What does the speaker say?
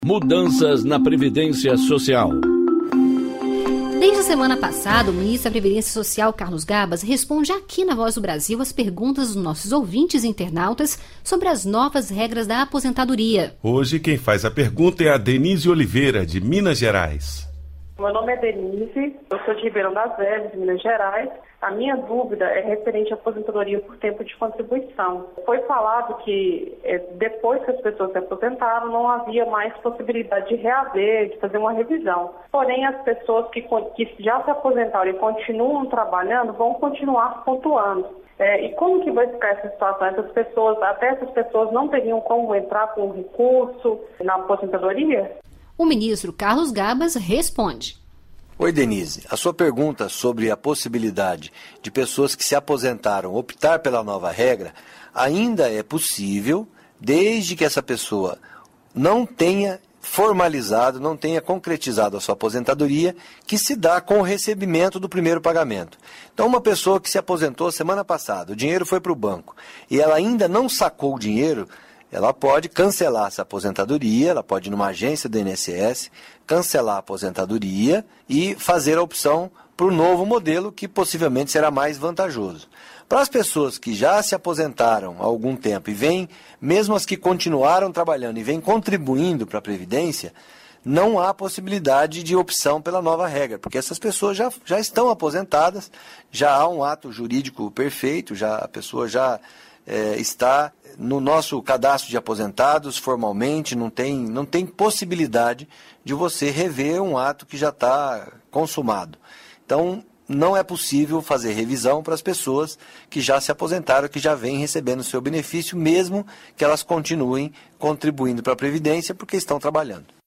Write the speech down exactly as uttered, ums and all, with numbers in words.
Mudanças na Previdência Social. Desde a semana passada, o ministro da Previdência Social, Carlos Gabas, responde aqui na Voz do Brasil as perguntas dos nossos ouvintes e internautas sobre as novas regras da aposentadoria. Hoje quem faz a pergunta é a Denise Oliveira, de Minas Gerais. Meu nome é Denise, eu sou de Ribeirão das Velhas, Minas Gerais. A minha dúvida é referente à aposentadoria por tempo de contribuição. Foi falado que é, depois que as pessoas se aposentaram, não havia mais possibilidade de reaver, de fazer uma revisão. Porém, as pessoas que, que já se aposentaram e continuam trabalhando vão continuar pontuando. É, e como que vai ficar essa situação? Essas pessoas, até essas pessoas não teriam como entrar com recurso na aposentadoria? O ministro Carlos Gabas responde. Oi, Denise. A sua pergunta sobre a possibilidade de pessoas que se aposentaram optar pela nova regra ainda é possível, desde que essa pessoa não tenha formalizado, não tenha concretizado a sua aposentadoria, que se dá com o recebimento do primeiro pagamento. Então, uma pessoa que se aposentou semana passada, o dinheiro foi para o banco e ela ainda não sacou o dinheiro, ela pode cancelar essa aposentadoria, ela pode ir numa agência do I N S S, cancelar a aposentadoria e fazer a opção para o novo modelo, que possivelmente será mais vantajoso. Para as pessoas que já se aposentaram há algum tempo e vêm, mesmo as que continuaram trabalhando e vêm contribuindo para a Previdência, não há possibilidade de opção pela nova regra, porque essas pessoas já, já estão aposentadas, já há um ato jurídico perfeito, já, a pessoa já é, está no nosso cadastro de aposentados formalmente, não tem, não tem possibilidade de você rever um ato que já está consumado. Então, não é possível fazer revisão para as pessoas que já se aposentaram, que já vêm recebendo seu benefício, mesmo que elas continuem contribuindo para a Previdência porque estão trabalhando.